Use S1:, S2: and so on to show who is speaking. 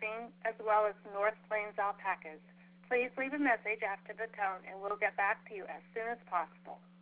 S1: Staffing, as well as North Plains Alpacas. Please leave a message after the tone, and we'll get back to you as soon as possible.